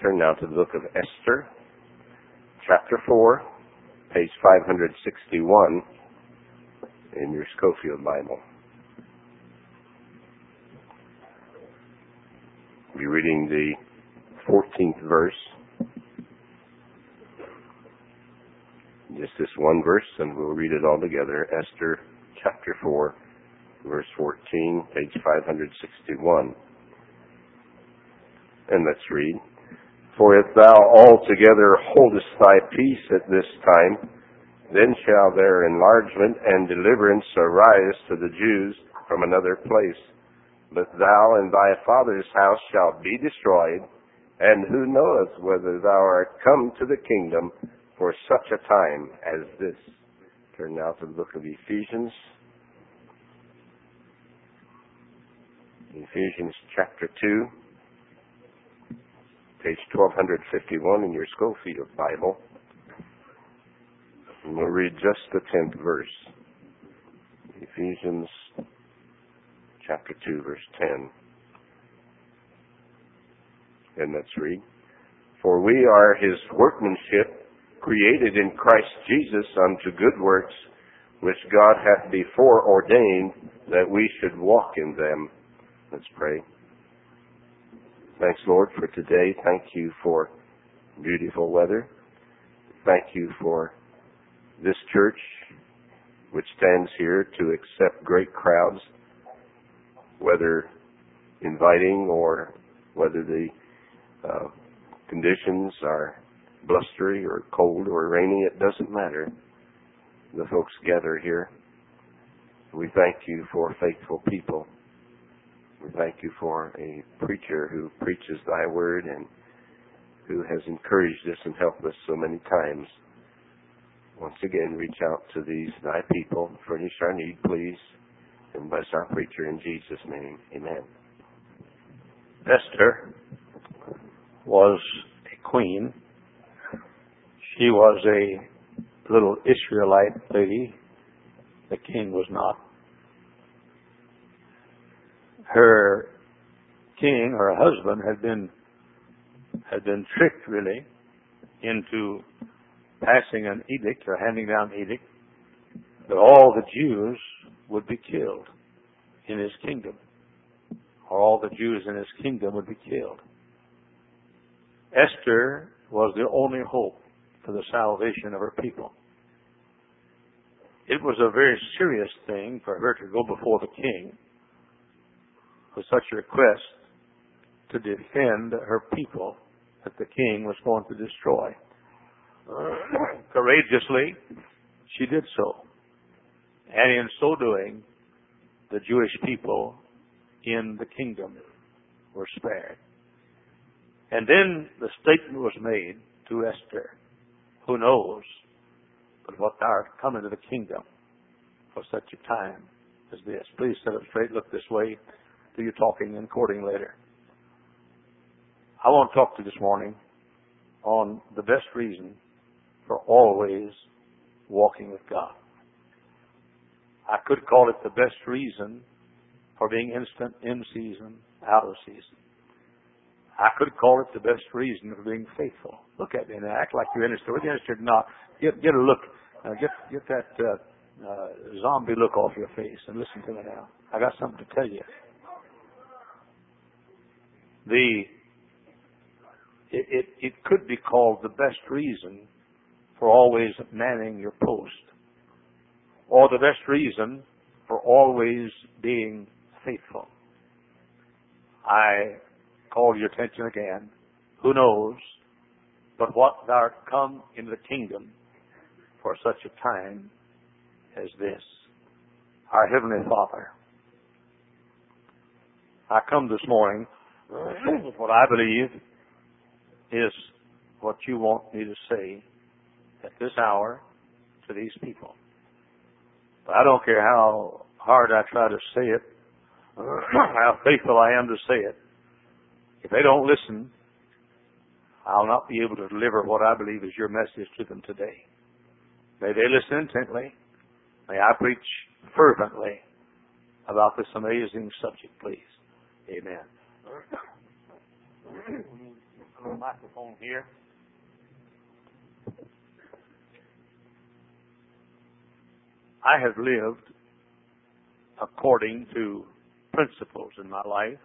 turn now to the book of Esther, chapter 4, page 561 in your Scofield Bible. We'll be reading the 14th verse. Just this one verse, and we'll read it all together. Esther, chapter 4, verse 14, page 561. And let's read. For if thou altogether holdest thy peace at this time, then shall their enlargement and deliverance arise to the Jews from another place. But thou and thy father's house shall be destroyed, and who knoweth whether thou art come to the kingdom for such a time as this. Turn now to the book of Ephesians. Ephesians chapter 2. Page 1251 in your Scofield Bible. And we'll read just the 10th verse. Ephesians chapter 2, verse 10. And let's read. For we are his workmanship, created in Christ Jesus unto good works, which God hath before ordained that we should walk in them. Let's pray. Thanks, Lord, for today. Thank you for beautiful weather. Thank you for this church, which stands here to accept great crowds, whether inviting or whether the conditions are blustery or cold or rainy. It doesn't matter. The folks gather here. We thank you for faithful people. We thank you for a preacher who preaches thy word and who has encouraged us and helped us so many times. Once again, reach out to these thy people. Furnish our need, please. And bless our preacher in Jesus' name. Amen. Esther was a queen. She was a little Israelite lady. The king was not. Her king, her husband, had been tricked, really, into passing an edict or handing down an edict that all the Jews would be killed in his kingdom. Or all the Jews in his kingdom would be killed. Esther was the only hope for the salvation of her people. It was a very serious thing for her to go before the king with such a request to defend her people that the king was going to destroy. Courageously, she did so. And in so doing, the Jewish people in the kingdom were spared. And then the statement was made to Esther, who knows but what thou art come into the kingdom for such a time as this. Please sit up straight, look this way. Do your talking and courting later. I want to talk to you this morning on the best reason for always walking with God. I could call it the best reason for being instant in season, out of season. I could call it the best reason for being faithful. Look at me and act like you're interested. Whether you're interested or not, get a look. Get that zombie look off your face and listen to me now. I got something to tell you. It could be called the best reason for always manning your post, or the best reason for always being faithful. I call your attention again. Who knows but what thou art come into the kingdom for such a time as this. Our Heavenly Father, I come this morning with what I believe is what you want me to say at this hour to these people. But I don't care how hard I try to say it, how faithful I am to say it. If they don't listen, I'll not be able to deliver what I believe is your message to them today. May they listen intently. May I preach fervently about this amazing subject, please. Amen. little microphone here. I have lived according to principles in my life.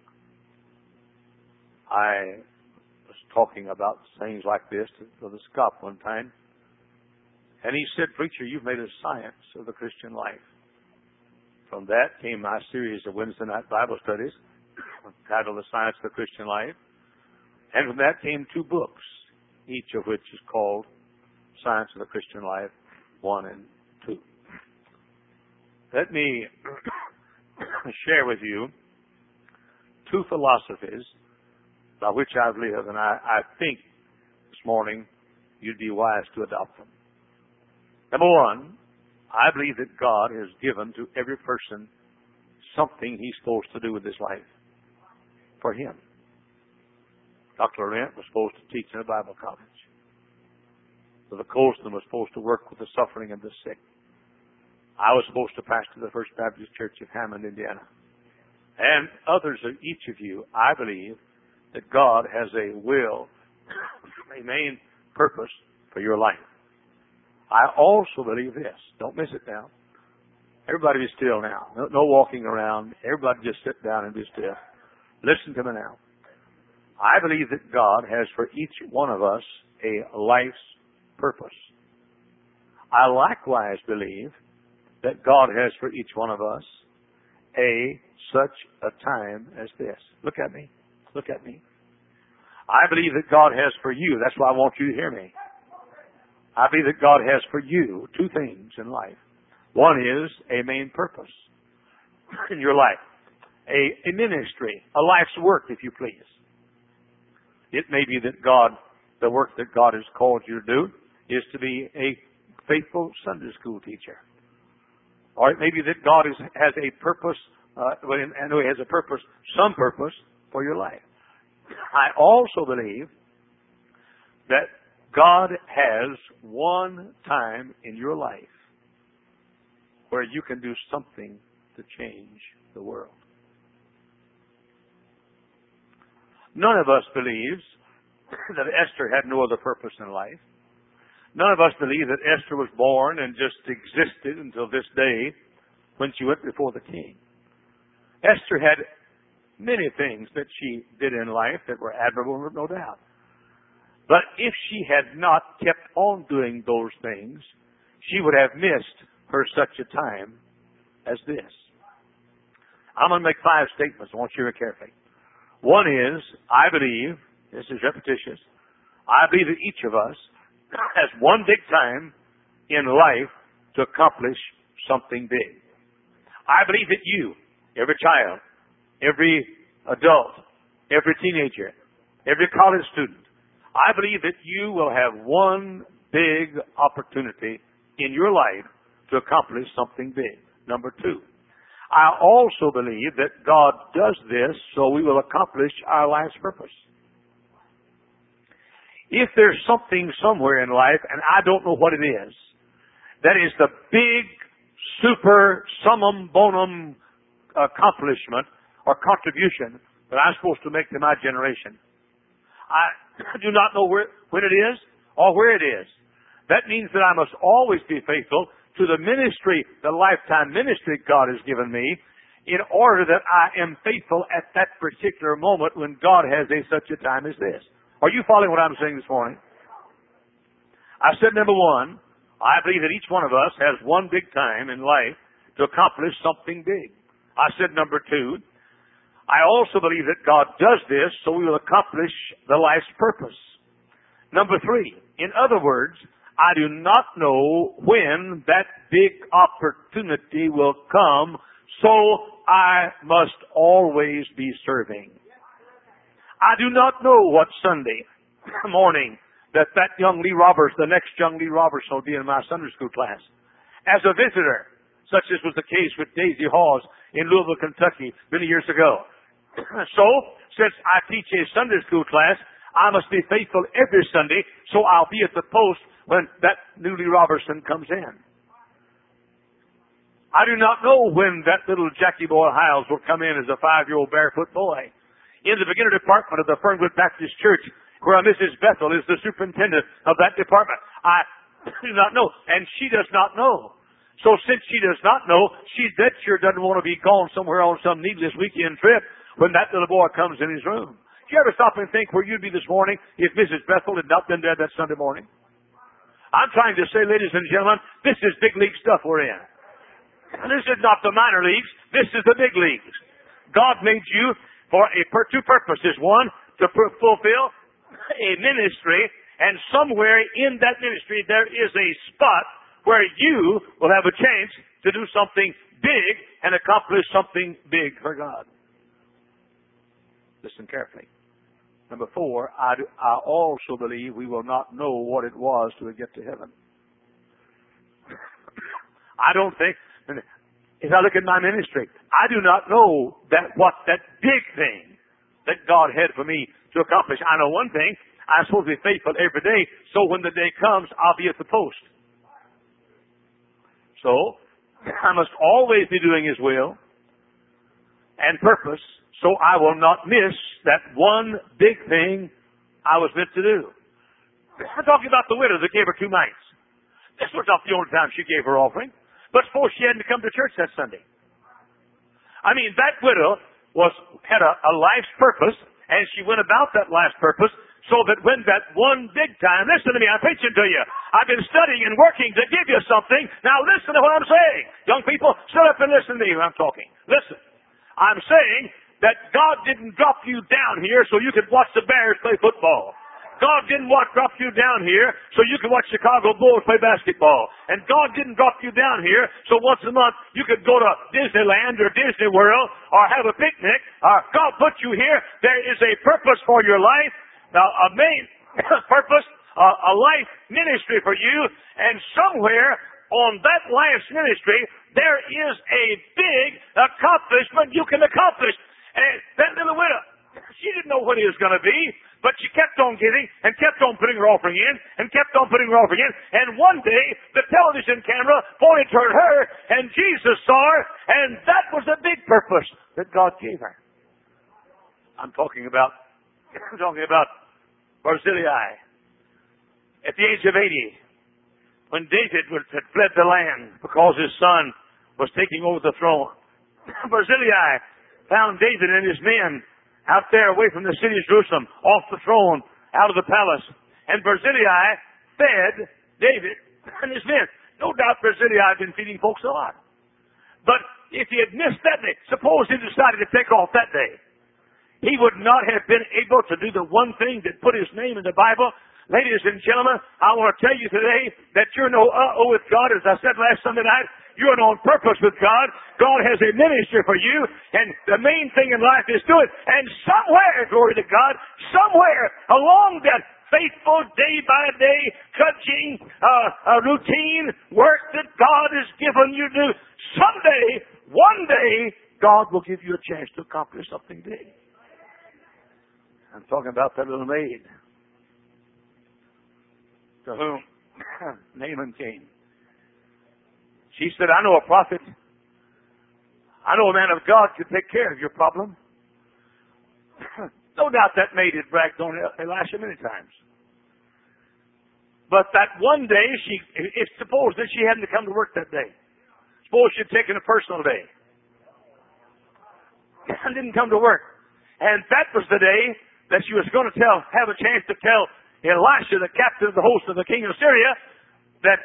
I was talking about things like this to Brother Scott one time, and he said, "Preacher, you've made a science of the Christian life." From that came my series of Wednesday night Bible studies, titled The Science of the Christian Life. And from that came 2 books, each of which is called Science of the Christian Life 1 and 2. Let me share with you 2 philosophies by which I've lived, and I think this morning you'd be wise to adopt them. Number 1, I believe that God has given to every person something he's supposed to do with his life for him. Dr. Laurent was supposed to teach in a Bible college. Brother Colston was supposed to work with the suffering and the sick. I was supposed to pastor the First Baptist Church of Hammond, Indiana. And others of each of you, I believe that God has a will, a main purpose for your life. I also believe this. Don't miss it now. Everybody be still now. No walking around. Everybody just sit down and be still. Listen to me now. I believe that God has for each one of us a life's purpose. I likewise believe that God has for each one of us such a time as this. Look at me. Look at me. I believe that God has for you. That's why I want you to hear me. I believe that God has for you 2 things in life. One is a main purpose in your life. A ministry, a life's work, if you please. It may be that the work that God has called you to do is to be a faithful Sunday school teacher. Or it may be that God has a purpose, and He has a purpose, some purpose for your life. I also believe that God has one time in your life where you can do something to change the world. None of us believes that Esther had no other purpose in life. None of us believe that Esther was born and just existed until this day when she went before the king. Esther had many things that she did in life that were admirable, no doubt. But if she had not kept on doing those things, she would have missed her such a time as this. I'm going to make 5 statements. I want you to hear carefully. One is, I believe, this is repetitious, I believe that each of us has one big time in life to accomplish something big. I believe that you, every child, every adult, every teenager, every college student, I believe that you will have one big opportunity in your life to accomplish something big. Number 2, I also believe that God does this so we will accomplish our life's purpose. If there's something somewhere in life, and I don't know what it is, that is the big, super, summum bonum accomplishment or contribution that I'm supposed to make to my generation, I do not know when it is or where it is. That means that I must always be faithful to the ministry, the lifetime ministry God has given me, in order that I am faithful at that particular moment when God has such a time as this. Are you following what I'm saying this morning? I said number 1, I believe that each one of us has one big time in life to accomplish something big. I said number 2, I also believe that God does this so we will accomplish the life's purpose. Number 3, in other words, I do not know when that big opportunity will come, so I must always be serving. I do not know what Sunday morning that young Lee Roberts, the next young Lee Roberts, will be in my Sunday school class as a visitor, such as was the case with Daisy Hawes in Louisville, Kentucky, many years ago. So, since I teach a Sunday school class, I must be faithful every Sunday, so I'll be at the post when that new Lee Robertson comes in. I do not know when that little Jackie Boy Hiles will come in as a 5-year-old barefoot boy in the beginner department of the Fernwood Baptist Church where Mrs. Bethel is the superintendent of that department. I do not know, and she does not know. So since she does not know, she that sure doesn't want to be gone somewhere on some needless weekend trip when that little boy comes in his room. Do you ever stop and think where you'd be this morning if Mrs. Bethel had not been there that Sunday morning? I'm trying to say, ladies and gentlemen, this is big league stuff we're in. And this is not the minor leagues. This is the big leagues. God made you for two purposes. One, to fulfill a ministry, and somewhere in that ministry there is a spot where you will have a chance to do something big and accomplish something big for God. Listen carefully. Number 4, I also believe we will not know what it was till we get to heaven. I don't think, as I look at my ministry, I do not know what that big thing that God had for me to accomplish. I know one thing, I'm supposed to be faithful every day, so when the day comes, I'll be at the post. So, I must always be doing His will and purpose, so I will not miss that one big thing I was meant to do. I'm talking about the widow that gave her 2 mites. This was not the only time she gave her offering, but suppose she hadn't come to church that Sunday. I mean, that widow had a life's purpose, and she went about that life's purpose, so that when that one big time, listen to me, I'm preaching to you. I've been studying and working to give you something. Now listen to what I'm saying. Young people, sit up and listen to me when I'm talking. Listen. I'm saying that God didn't drop you down here so you could watch the Bears play football. God didn't drop you down here so you could watch Chicago Bulls play basketball. And God didn't drop you down here so once a month you could go to Disneyland or Disney World or have a picnic. God put you here. There is a purpose for your life. Now, a main purpose, a life ministry for you, and somewhere on that life's ministry, there is a big accomplishment you can accomplish. And that little widow, she didn't know what it was going to be, but she kept on giving and kept on putting her offering in and kept on putting her offering in. And one day, the television camera pointed toward her, and Jesus saw her, and that was the big purpose that God gave her. I'm talking about Barzillai. At the age of 80, when David had fled the land because his son was taking over the throne, Barzillai found David and his men out there away from the city of Jerusalem, off the throne, out of the palace. And Barzillai fed David and his men. No doubt Barzillai had been feeding folks a lot. But if he had missed that day, suppose he decided to take off that day, he would not have been able to do the one thing that put his name in the Bible. Ladies and gentlemen, I want to tell you today that you're no with God. As I said last Sunday night, you're on purpose with God. God has a ministry for you, and the main thing in life is do it. And somewhere, glory to God, somewhere along that faithful day-by-day trudging routine work that God has given you to do, someday, one day, God will give you a chance to accomplish something big. I'm talking about that little maid to whom Naaman came. She said, I know a prophet. I know a man of God could take care of your problem. No doubt that maid had bragged on Elisha many times. But that one day, suppose that she hadn't come to work that day. Suppose she had taken a personal day and didn't come to work. And that was the day that she was going to have a chance to tell Elisha, the captain of the host of the king of Syria, that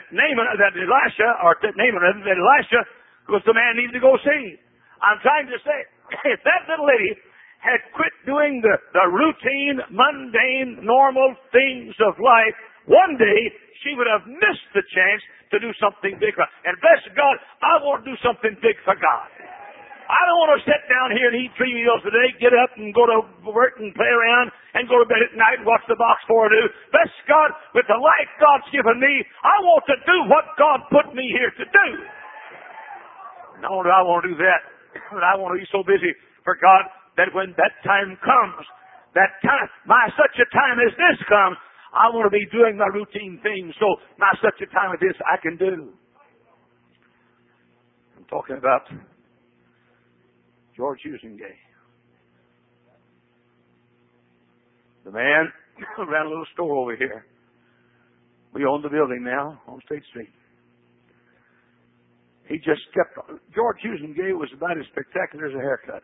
Elisha was the man needed to go see. I'm trying to say, if that little lady had quit doing the routine, mundane, normal things of life, one day she would have missed the chance to do something big. And bless God, I want to do something big for God. I don't want to sit down here and eat 3 meals a day, get up and go to work and play around and go to bed at night and watch the box 4 do. Bless God, with the life God's given me, I want to do what God put me here to do. Not only do I want to do that, but I want to be so busy for God that when that time comes, such a time as this comes, I want to be doing my routine things so such a time as this I can do. I'm talking about George Hughesingay, The man ran a little store over here. We own the building now on State Street. He just kept on. George Huisengay was about as spectacular as a haircut.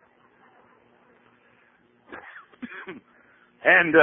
And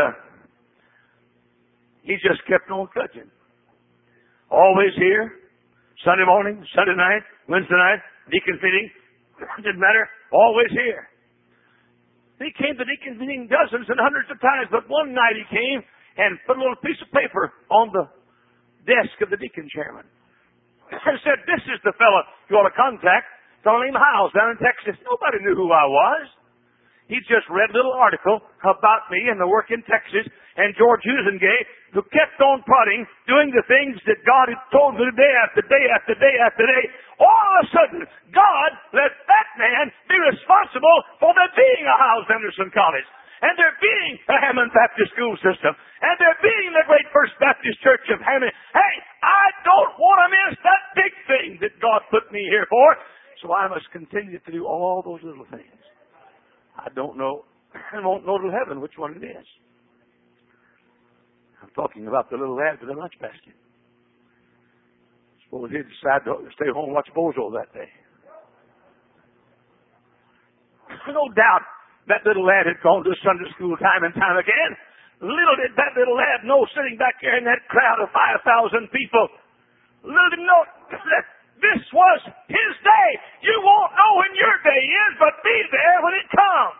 he just kept on cutting. Always here, Sunday morning, Sunday night, Wednesday night, deacon meeting, didn't matter, always here. He came to deacon meeting dozens and hundreds of times, but one night he came and put a little piece of paper on the desk of the deacon chairman. And said, "This is the fellow you ought to contact. Fellow named Howes down in Texas." Nobody knew who I was. He just read a little article about me and the work in Texas, and George Huisengay, who kept on prodding, doing the things that God had told me day after day after day after day. All of a sudden, God let that man be responsible for there being a Howes Anderson College, and there being a Hammond Baptist school system, and there being the great First Baptist Church of Hammond. Hey, I don't want to miss that big thing that God put me here for, so I must continue to do all those little things. I don't know, I won't know till heaven which one it is. I'm talking about the little lad with the lunch basket. Suppose he'd decide to stay home and watch Bozo that day. No doubt that little lad had gone to Sunday school time and time again. Little did that little lad know, sitting back there in that crowd of 5,000 people, little did know that this was his day. You won't know when your day is, but be there when it comes.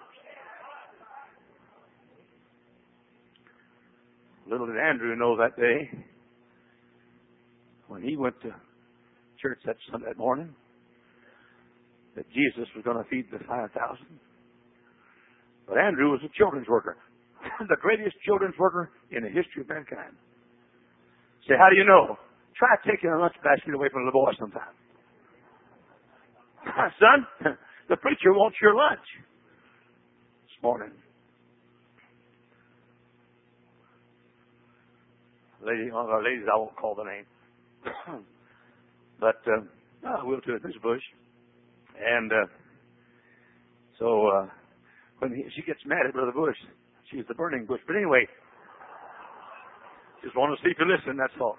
Little did Andrew know that day, when he went to church that Sunday morning, that Jesus was going to feed the 5,000. But Andrew was a children's worker, the greatest children's worker in the history of mankind. Say, how do you know? Try taking a lunch basket away from the boy sometime. Son, the preacher wants your lunch this morning. Lady, one of our ladies, I won't call the name, but I will to Miss Bush. And so when she gets mad at Brother Bush, she's the burning bush. But anyway, just want to see if you listen, that's all.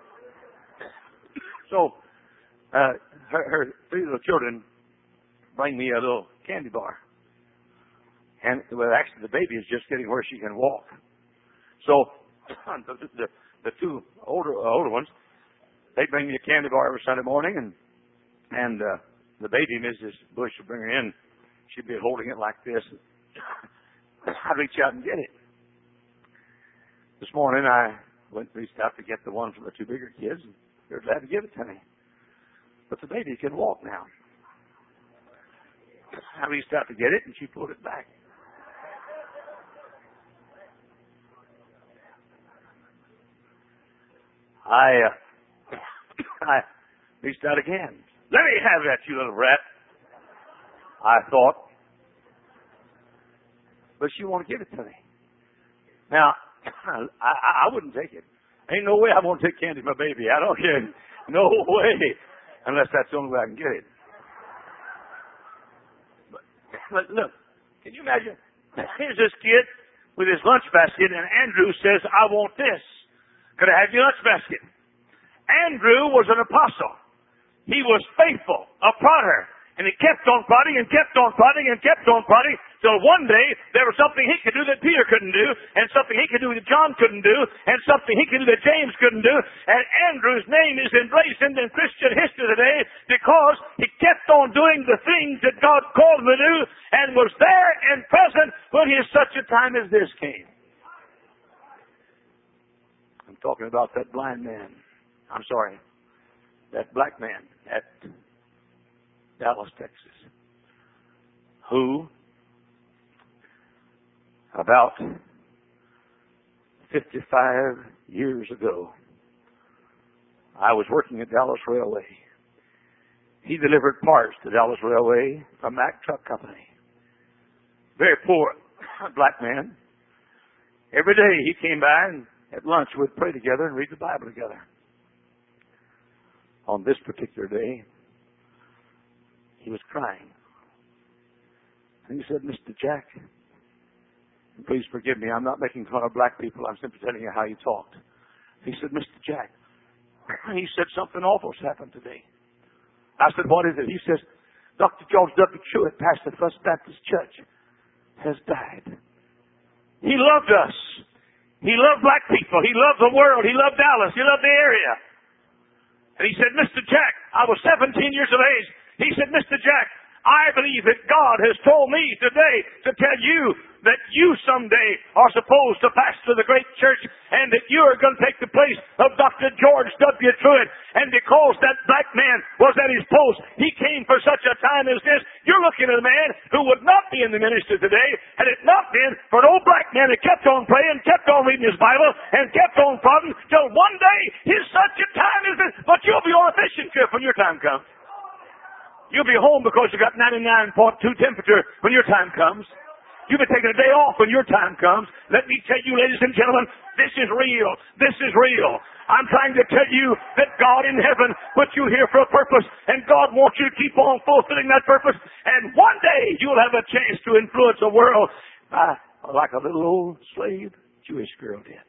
So her three little children bring me a little candy bar. And well, actually, the baby is just getting where she can walk. So the two older ones, they bring me a candy bar every Sunday morning, and the baby, Mrs. Bush, would bring her in. She'd be holding it like this. I'd reach out and get it. This morning, I reached out to get the one from the two bigger kids, and they're glad to give it to me. But the baby can walk now. I reached out to get it, and she pulled it back. I reached out again. Let me have that, you little rat, I thought. But she won't give it to me. Now, I wouldn't take it. Ain't no way I'm going to take candy from my baby. I don't care. No way. Unless that's the only way I can get it. But look, can you imagine? Here's this kid with his lunch basket, and Andrew says, I want this. Could I have your lunch basket? Andrew was an apostle. He was faithful, a prodder. And he kept on prodding and kept on prodding and kept on prodding till one day there was something he could do that Peter couldn't do, and something he could do that John couldn't do, and something he could do that James couldn't do. And Andrew's name is emblazoned in Christian history today because he kept on doing the things that God called him to do and was there and present when such a time as this came. I'm talking about that blind man. I'm sorry, that black man at Dallas, Texas, who about 55 years ago, I was working at Dallas Railway. He delivered parts to Dallas Railway from Mack Truck Company. Very poor black man. Every day he came by and at lunch we'd pray together and read the Bible together. On this particular day, he was crying. And he said, Mr. Jack, Please forgive me. I'm not making fun of black people. I'm simply telling you how he talked. He said, Mr. Jack, he said something awful's happened today. I said, what is it? He says, Dr. George W. Truett, pastor of First Baptist Church, has died. He loved us. He loved black people. He loved the world. He loved Dallas. He loved the area. And he said, Mr. Jack, I was 17 years of age. He said, Mr. Jack, I believe that God has told me today to tell you that you someday are supposed to pastor the great church and that you are going to take the place of Dr. George W. Truett. And because that black man was at his post, he came for such a time as this. You're looking at a man who would not be in the ministry today had it not been for an old black man that kept on praying, kept on reading his Bible, and kept on prodding till one day his such a time as this. But you'll be on a fishing trip when your time comes. You'll be home because you got 99.2 temperature when your time comes. You'll be taking a day off when your time comes. Let me tell you, ladies and gentlemen, this is real. This is real. I'm trying to tell you that God in heaven put you here for a purpose, and God wants you to keep on fulfilling that purpose. And one day you'll have a chance to influence the world like a little old slave Jewish girl did.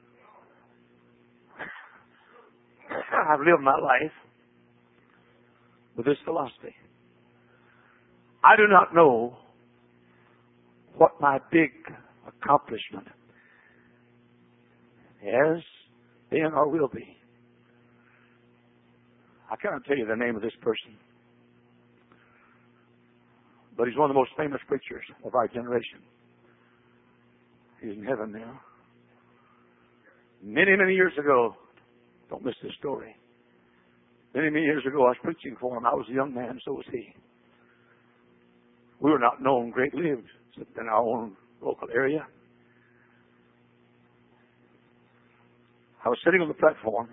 I've lived my life with this philosophy. I do not know what my big accomplishment has been or will be. I cannot tell you the name of this person, but he's one of the most famous preachers of our generation. He's in heaven now. Many, many years ago, don't miss this story. Many, many years ago, I was preaching for him. I was a young man, so was he. We were not known greatly in our own local area. I was sitting on the platform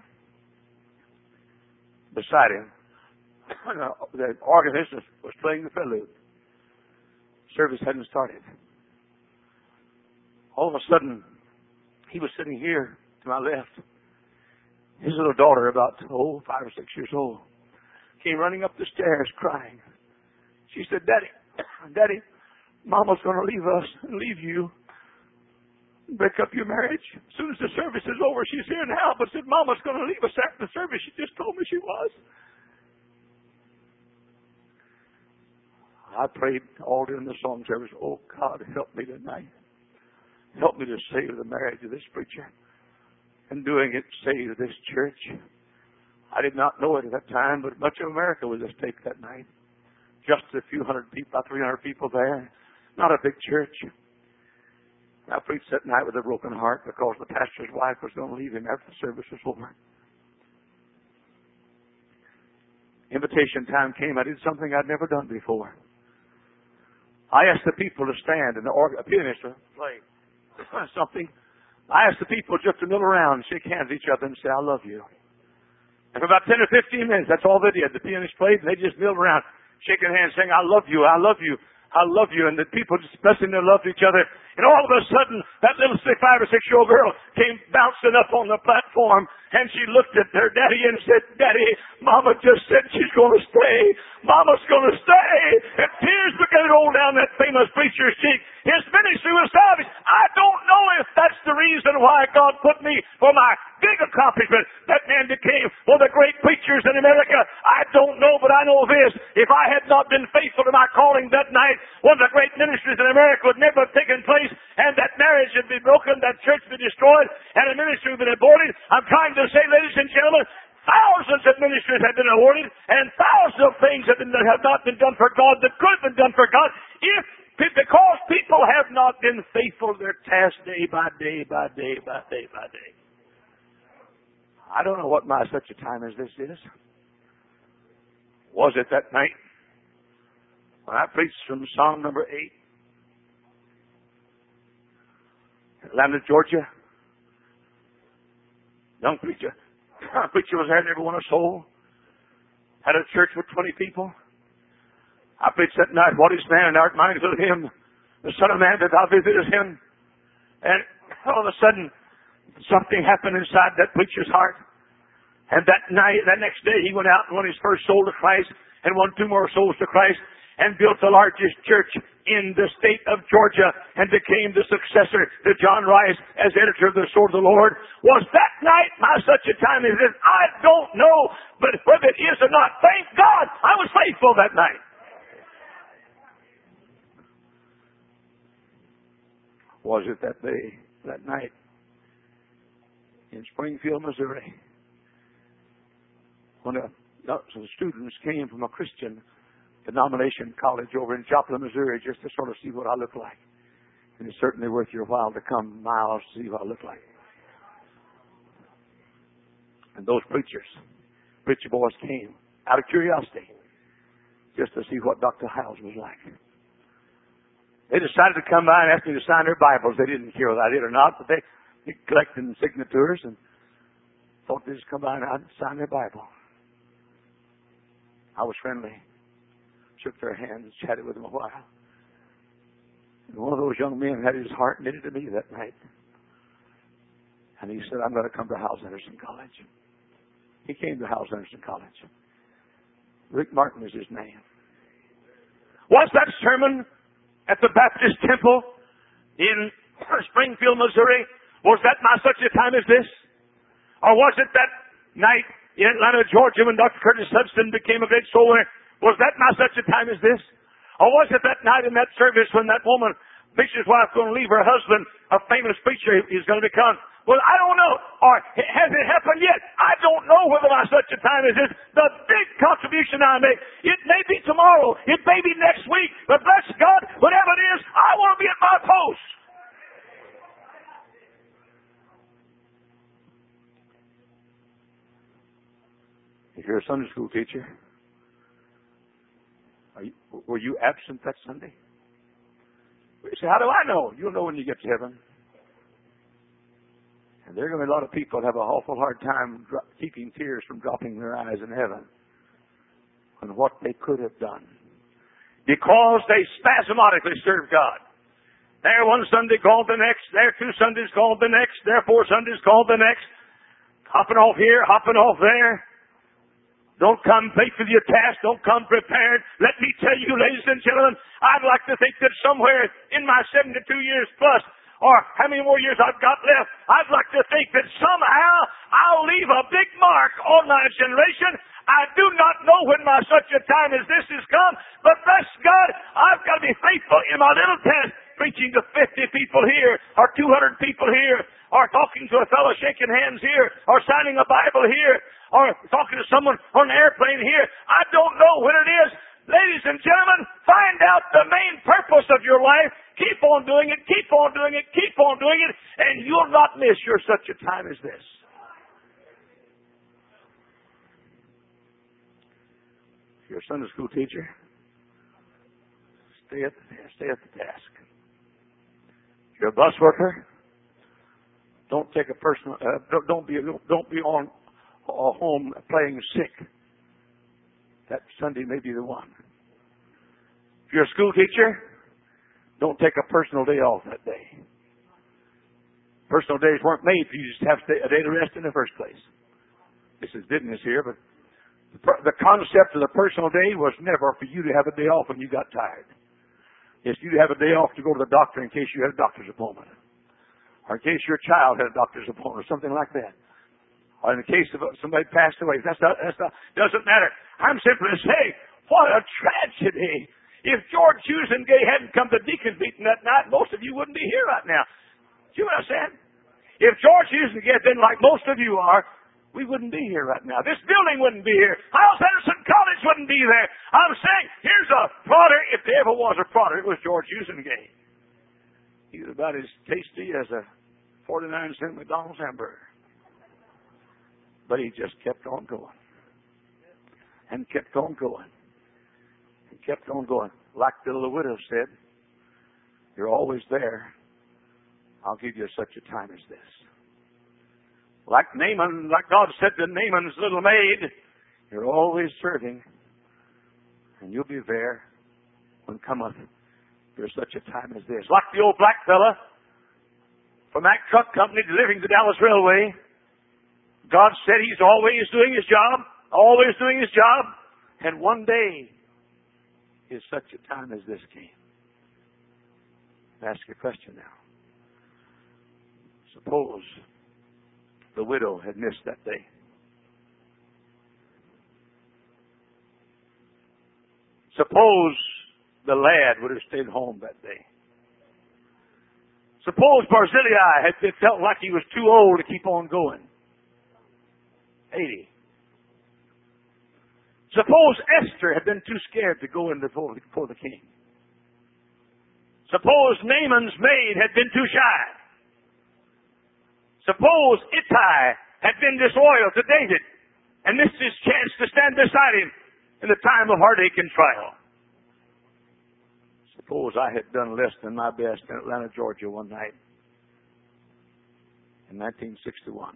beside him. The organist was playing the prelude. Service hadn't started. All of a sudden, he was sitting here to my left. His little daughter, about 5 or 6 years old, came running up the stairs crying. She said, Daddy, Mama's going to leave us and leave you. Break up your marriage. As soon as the service is over, she's here now, but said Mama's going to leave us after the service. She just told me she was. I prayed all during the song service, oh God, help me tonight. Help me to save the marriage of this preacher. And doing it, save this church. I did not know it at that time, but much of America was at stake that night. Just a few hundred people, about 300 people there. Not a big church. I preached that night with a broken heart because the pastor's wife was going to leave him after the service was over. Invitation time came. I did something I'd never done before. I asked the people to stand and the pianist to play something. I asked the people just to kneel around and shake hands with each other and say, I love you. And for about 10 or 15 minutes, that's all they did. The pianist played and they just kneeled around, shaking hands, saying, I love you, I love you, I love you. And the people just expressing their love to each other. And all of a sudden, that little 5 or 6 year old girl came bouncing up on the platform and she looked at her daddy and said, Daddy, Mama just said she's going to stay. Mama's going to stay. And tears began to roll down that famous preacher's cheek. His ministry was salvaged. I don't know if that's the reason why God put me for my big accomplishment. That man became one of the great preachers in America. I don't know, but I know this. If I had not been faithful to my calling that night, one of the great ministries in America would never have taken place, and that marriage had been broken, that church would be destroyed, and the ministry would be aborted. I'm trying to say, ladies and gentlemen, thousands of ministries have been aborted, and thousands of things have not been done for God that could have been done for God because people have not been faithful to their task day by day by day by day by day. I don't know what such a time as this is. Was it that night when I preached from Psalm number 8? Atlanta, Georgia. Young preacher. Preacher was there, never won a soul. Had a church with 20 people. I preached that night, what is man and art mindful of him? The Son of Man that thou visitest him. And all of a sudden, something happened inside that preacher's heart. And that next day, he went out and won his first soul to Christ and won 2 more souls to Christ. and built the largest church in the state of Georgia and became the successor to John Rice as editor of the Sword of the Lord. Was that night my such a time as this? I don't know, but whether it is or not, thank God I was faithful that night. Was it that day, that night, in Springfield, Missouri, when some students came from a Christian denomination college over in Joplin, Missouri, just to sort of see what I look like. And it's certainly worth your while to come miles to see what I look like. And those preacher boys came out of curiosity just to see what Dr. Hiles was like. They decided to come by and ask me to sign their Bibles. They didn't care whether I did or not, but they collected signatures and thought they'd just come by and I'd sign their Bible. I was friendly, shook their hands, chatted with them a while. And one of those young men had his heart knitted to me that night. And he said, I'm going to come to Hyles Anderson College. He came to Hyles Anderson College. Rick Martin is his name. Was that sermon at the Baptist Temple in Springfield, Missouri? Was that my such a time as this? Or was it that night in Atlanta, Georgia, when Dr. Curtis Hudson became a great soul winner? Was that my such a time as this? Or was it that night in that service when that woman, preacher's wife, going to leave her husband, a famous preacher he's going to become? Well, I don't know. Or has it happened yet? I don't know whether my such a time as this. The big contribution I make, it may be tomorrow, it may be next week, but bless God, whatever it is, I want to be at my post. If you're a Sunday school teacher, were you absent that Sunday? You say, how do I know? You'll know when you get to heaven. And there are going to be a lot of people that have an awful hard time keeping tears from dropping their eyes in heaven on what they could have done, because they spasmodically served God. There one Sunday called the next, there 2 Sundays called the next, there 4 Sundays called the next, hopping off here, hopping off there. Don't come faithful to your task. Don't come prepared. Let me tell you, ladies and gentlemen, I'd like to think that somewhere in my 72 years plus, or how many more years I've got left, I'd like to think that somehow I'll leave a big mark on my generation. I do not know when my such a time as this has come, but bless God, I've got to be faithful in my little task, preaching to 50 people here, or 200 people here, or talking to a fellow shaking hands here, or signing a Bible here, or talking to someone on an airplane here. I don't know when it is. Ladies and gentlemen, find out the main purpose of your life. Keep on doing it, keep on doing it, keep on doing it, and you'll not miss your such a time as this. If you're a Sunday school teacher, stay at the task. If you're a bus worker, don't take a personal. Don't be on home playing sick. That Sunday may be the one. If you're a school teacher, don't take a personal day off that day. Personal days weren't made for you just to have a day to rest in the first place. This is business here, but the concept of the personal day was never for you to have a day off when you got tired. It's you to have a day off to go to the doctor in case you had a doctor's appointment, or in case your child had a doctor's appointment, or something like that. Or in the case of somebody passed away. Doesn't matter. I'm simply saying, what a tragedy. If George Hughesengay hadn't come to deacon meeting that night, most of you wouldn't be here right now. Do you understand? If George Hughesengay had been like most of you are, we wouldn't be here right now. This building wouldn't be here. Hyles Anderson College wouldn't be there. I'm saying, here's a prodder. If there ever was a prodder, it was George Hughesengay. He was about as tasty as a 49-cent McDonald's hamburger. But he just kept on going. And kept on going. And kept on going. Like the little widow said, you're always there. I'll give you such a time as this. Like Naaman, like God said to Naaman's little maid, you're always serving. And you'll be there when cometh there's such a time as this. Like the old black fella from that truck company delivering the Dallas Railway, God said he's always doing his job, always doing his job. And one day, is such a time as this came? Ask you a question now. Suppose the widow had missed that day. Suppose the lad would have stayed home that day. Suppose Barzillai had felt like he was too old to keep on going. 80. Suppose Esther had been too scared to go in before the king. Suppose Naaman's maid had been too shy. Suppose Ittai had been disloyal to David and missed his chance to stand beside him in the time of heartache and trial. Suppose I had done less than my best in Atlanta, Georgia one night in 1961.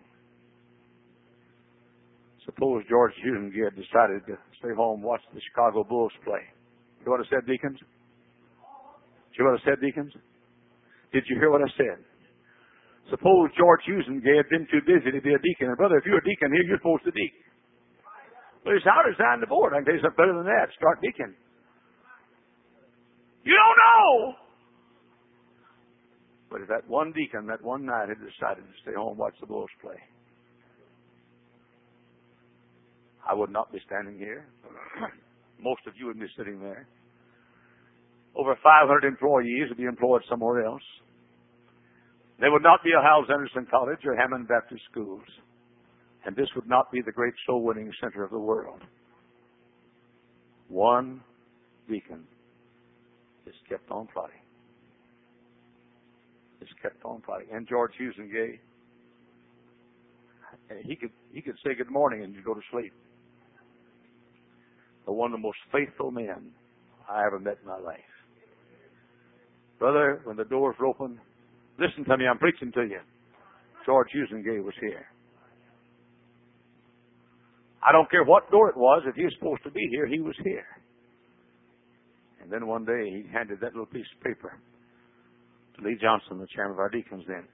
Suppose George Husengier decided to stay home and watch the Chicago Bulls play. You know what I said, deacons? Did you hear what I said, deacons? Did you hear what I said? Suppose George Husengier had been too busy to be a deacon. And brother, if you're a deacon here, you're supposed to deacon. But it's how to design the board. I can tell you something better than that. Start deacon. You don't know. But if that one deacon that one night had decided to stay home and watch the Bulls play, I would not be standing here. Most of you would be sitting there. Over 500 employees would be employed somewhere else. There would not be a Howells Anderson College or Hammond Baptist Schools. And this would not be the great soul-winning center of the world. One deacon just kept on plotting. Just kept on plotting. And George Husengier, he could say good morning and you'd go to sleep. But one of the most faithful men I ever met in my life. Brother, when the doors were open, listen to me, I'm preaching to you. George Husengier was here. I don't care what door it was, if he was supposed to be here, he was here. And then one day he handed that little piece of paper to Lee Johnson, the chairman of our deacons then.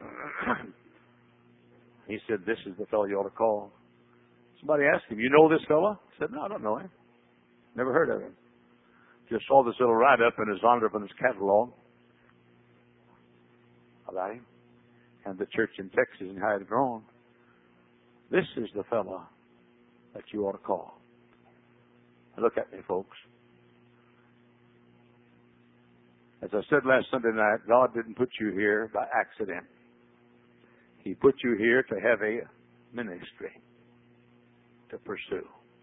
He said, this is the fellow you ought to call. Somebody asked him, you know this fellow? He said, no, I don't know him. Never heard of him. Just saw this little write-up in his honor up in his catalog about him and the church in Texas and how it had grown. This is the fellow that you ought to call. Now look at me, folks. As I said last Sunday night, God didn't put you here by accident. He put you here to have a ministry to pursue.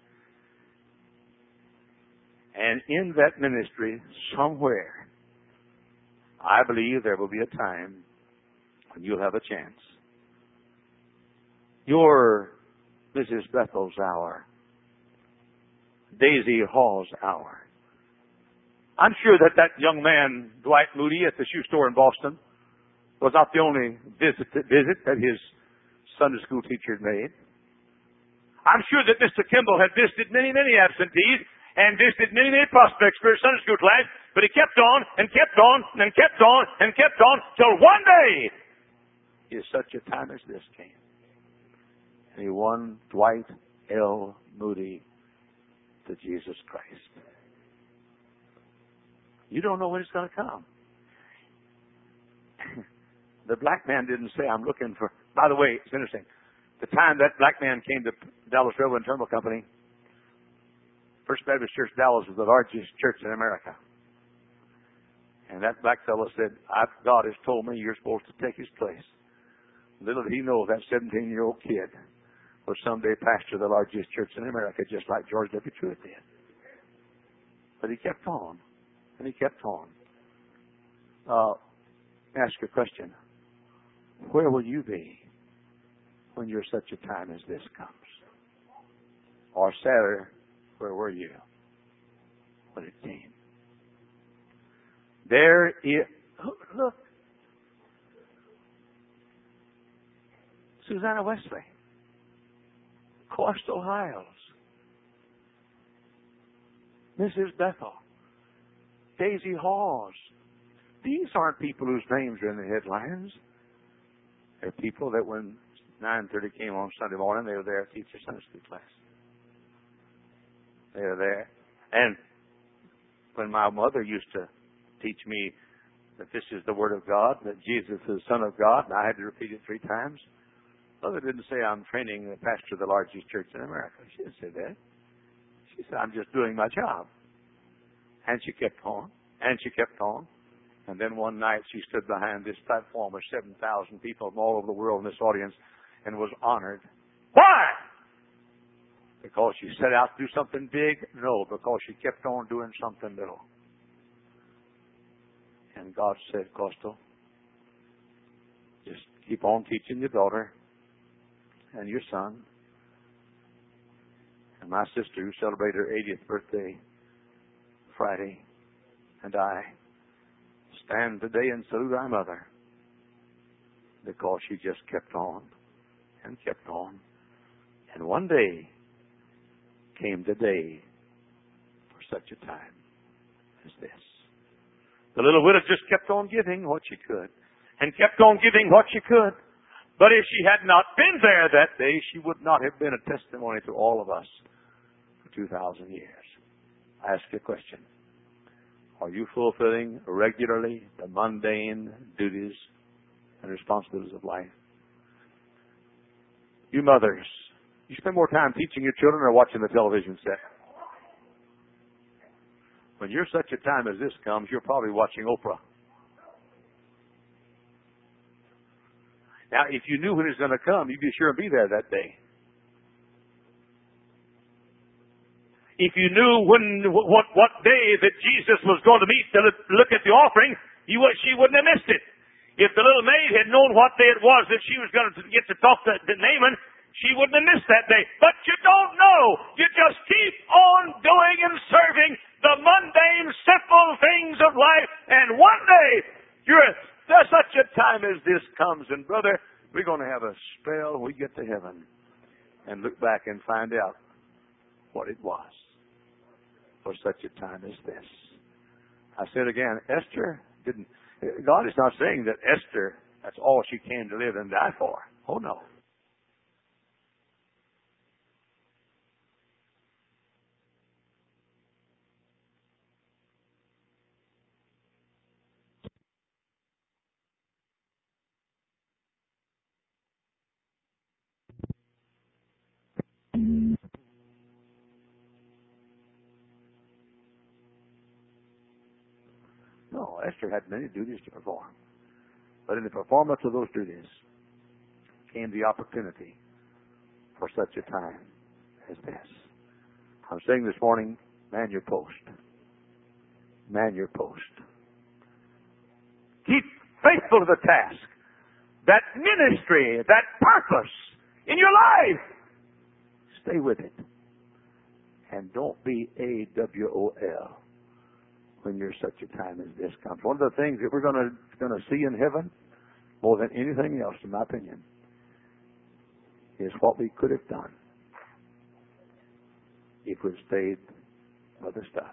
And in that ministry, somewhere, I believe there will be a time when you'll have a chance. Your Mrs. Bethel's hour, Daisy Hall's hour. I'm sure that young man, Dwight Moody, at the shoe store in Boston, was not the only visit that his Sunday school teacher had made. I'm sure that Mr. Kimball had visited many, many absentees and visited many, many prospects for his Sunday school class, but he kept on and kept on and kept on and kept on till one day such a time as this came. And he won Dwight L. Moody to Jesus Christ. You don't know when it's going to come. The black man didn't say, I'm looking for... By the way, it's interesting. The time that black man came to Dallas Railroad and Terminal Company, First Baptist Church Dallas was the largest church in America. And that black fellow said, God has told me you're supposed to take his place. Little did he know that 17-year-old kid will someday pastor the largest church in America, just like George W. Truett did. But he kept on, and he kept on. Ask you a question. Where will you be when you're such a time as this comes? Or sadder, where were you when it came? There is, look, Susanna Wesley, Coastal Hiles, Mrs. Bethel, Daisy Hawes. These aren't people whose names are in the headlines. They're people that when 9:30 came on Sunday morning, they were there to teach their Sunday school class. They were there. And when my mother used to teach me that this is the Word of God, that Jesus is the Son of God, and I had to repeat it 3 times. Mother didn't say I'm training the pastor of the largest church in America. She didn't say that. She said, I'm just doing my job. And she kept on, and she kept on. And then one night she stood behind this platform with 7,000 people from all over the world in this audience and was honored. Why? Because she set out to do something big? No, because she kept on doing something little. And God said, Coastal, just keep on teaching your daughter and your son. And my sister, who celebrated her 80th birthday Friday, and I stand today and salute our mother because she just kept on and kept on. And one day came the day for such a time as this. The little widow just kept on giving what she could and kept on giving what she could. But if she had not been there that day, she would not have been a testimony to all of us for 2,000 years. I ask you a question. Are you fulfilling regularly the mundane duties and responsibilities of life? You mothers, you spend more time teaching your children or watching the television set? When you're such a time as this comes, you're probably watching Oprah. Now, if you knew when it's going to come, you'd be sure to be there that day. If you knew what day that Jesus was going to meet to look at the offering, she wouldn't have missed it. If the little maid had known what day it was that she was going to get to talk to Naaman, she wouldn't have missed that day. But you don't know. You just keep on doing and serving the mundane, simple things of life. And one day, such a time as this comes. And brother, we're going to have a spell when we get to heaven and look back and find out what it was for such a time as this. I said again, Esther didn't. God is not saying that Esther, that's all she came to live and die for. Oh no. No, Esther had many duties to perform. But in the performance of those duties came the opportunity for such a time as this. I'm saying this morning, man your post. Man your post. Keep faithful to the task. That ministry, that purpose in your life. Stay with it. And don't be AWOL when you're such a time as this comes. One of the things that we're going to see in heaven, more than anything else, in my opinion, is what we could have done if we'd stayed with the stuff.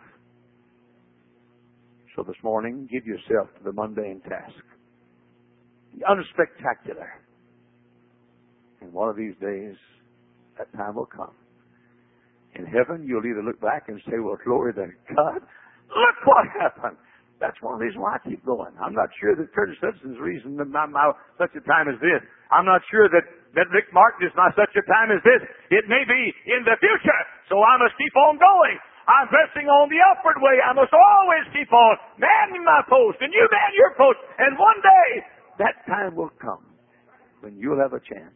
So this morning, give yourself to the mundane task, the unspectacular. And one of these days, that time will come. In heaven, you'll either look back and say, well, glory to God, look what happened. That's one of the reasons why I keep going. I'm not sure that Curtis Hudson's reason that such a time as this. I'm not sure that Rick Martin is not such a time as this. It may be in the future, so I must keep on going. I'm pressing on the upward way. I must always keep on manning my post, and you man your post. And one day, that time will come when you'll have a chance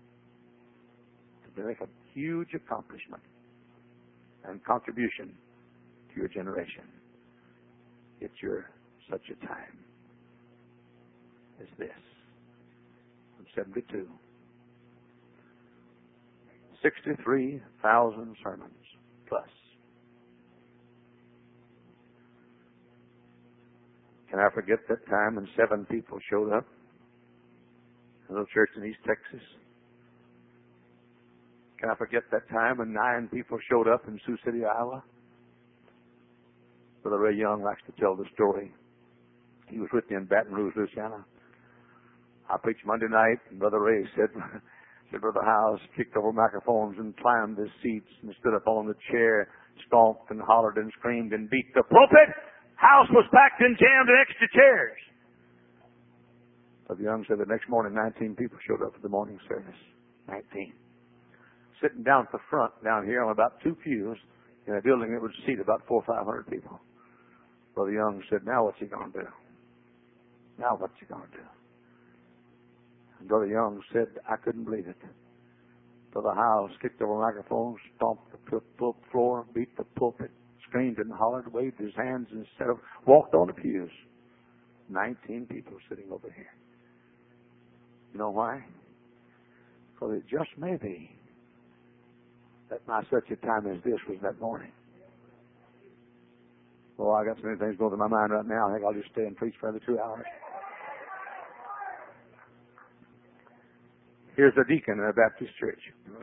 to make a huge accomplishment and contribution to your generation. It's such a time as this. I'm 72. 63,000 sermons plus. Can I forget that time when 7 people showed up in a little church in East Texas? Can I forget that time when 9 people showed up in Sioux City, Iowa? Brother Ray Young likes to tell the story. He was with me in Baton Rouge, Louisiana. I preached Monday night, and Brother Ray said, said Brother House kicked over microphones and climbed the seats and stood up on the chair, stomped and hollered and screamed and beat the pulpit. House was packed and jammed in extra chairs. Brother Young said the next morning 19 people showed up for the morning service. 19. Sitting down at the front down here on about 2 pews in a building that would seat about 400 or 500 people. Brother Young said, now what's he going to do? Now what's he going to do? And Brother Young said, I couldn't believe it. Brother House kicked over microphones, stomped the floor, beat the pulpit, screamed and hollered, waved his hands instead of walked on the pews. 19 people sitting over here. You know why? Because it just may be that not such a time as this was that morning. Well, I got so many things going through my mind right now. I think I'll just stay and preach for another 2 hours. Here's a deacon in a Baptist church.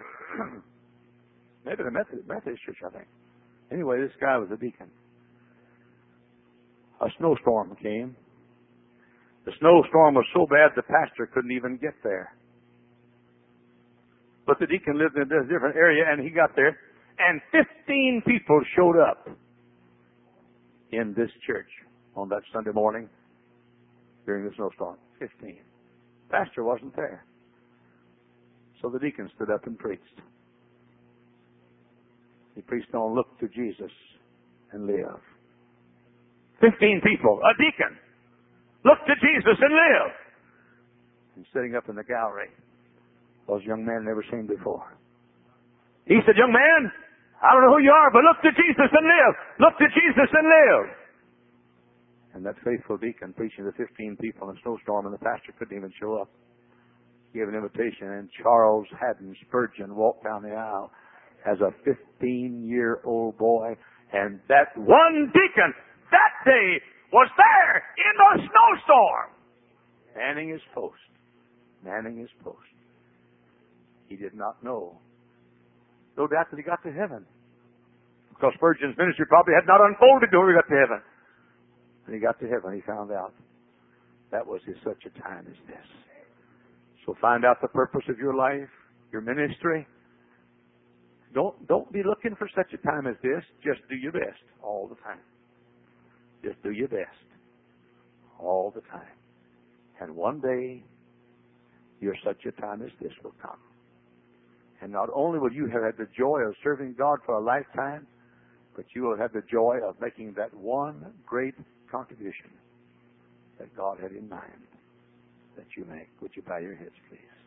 Maybe the Methodist church, I think. Anyway, this guy was a deacon. A snowstorm came. The snowstorm was so bad the pastor couldn't even get there. But the deacon lived in a different area, and he got there, and 15 people showed up in this church on that Sunday morning during the snowstorm. 15. Pastor wasn't there. So the deacon stood up and preached. He preached on look to Jesus and live. 15 people, a deacon, look to Jesus and live. And sitting up in the gallery was a young man never seen before. He said, young man, I don't know who you are, but look to Jesus and live. Look to Jesus and live. And that faithful deacon preaching to 15 people in a snowstorm, and the pastor couldn't even show up. He gave an invitation, and Charles Haddon Spurgeon walked down the aisle as a 15-year-old boy. And that one deacon that day was there in the snowstorm, manning his post. Manning his post. He did not know. No doubt that he got to heaven, because Spurgeon's ministry probably had not unfolded till he got to heaven. When he got to heaven, he found out that was such a time as this. So find out the purpose of your life, your ministry. Don't be looking for such a time as this. Just do your best all the time. Just do your best all the time. And one day, your such a time as this will come. And not only will you have had the joy of serving God for a lifetime, but you will have the joy of making that one great contribution that God had in mind that you make. Would you bow your heads, please?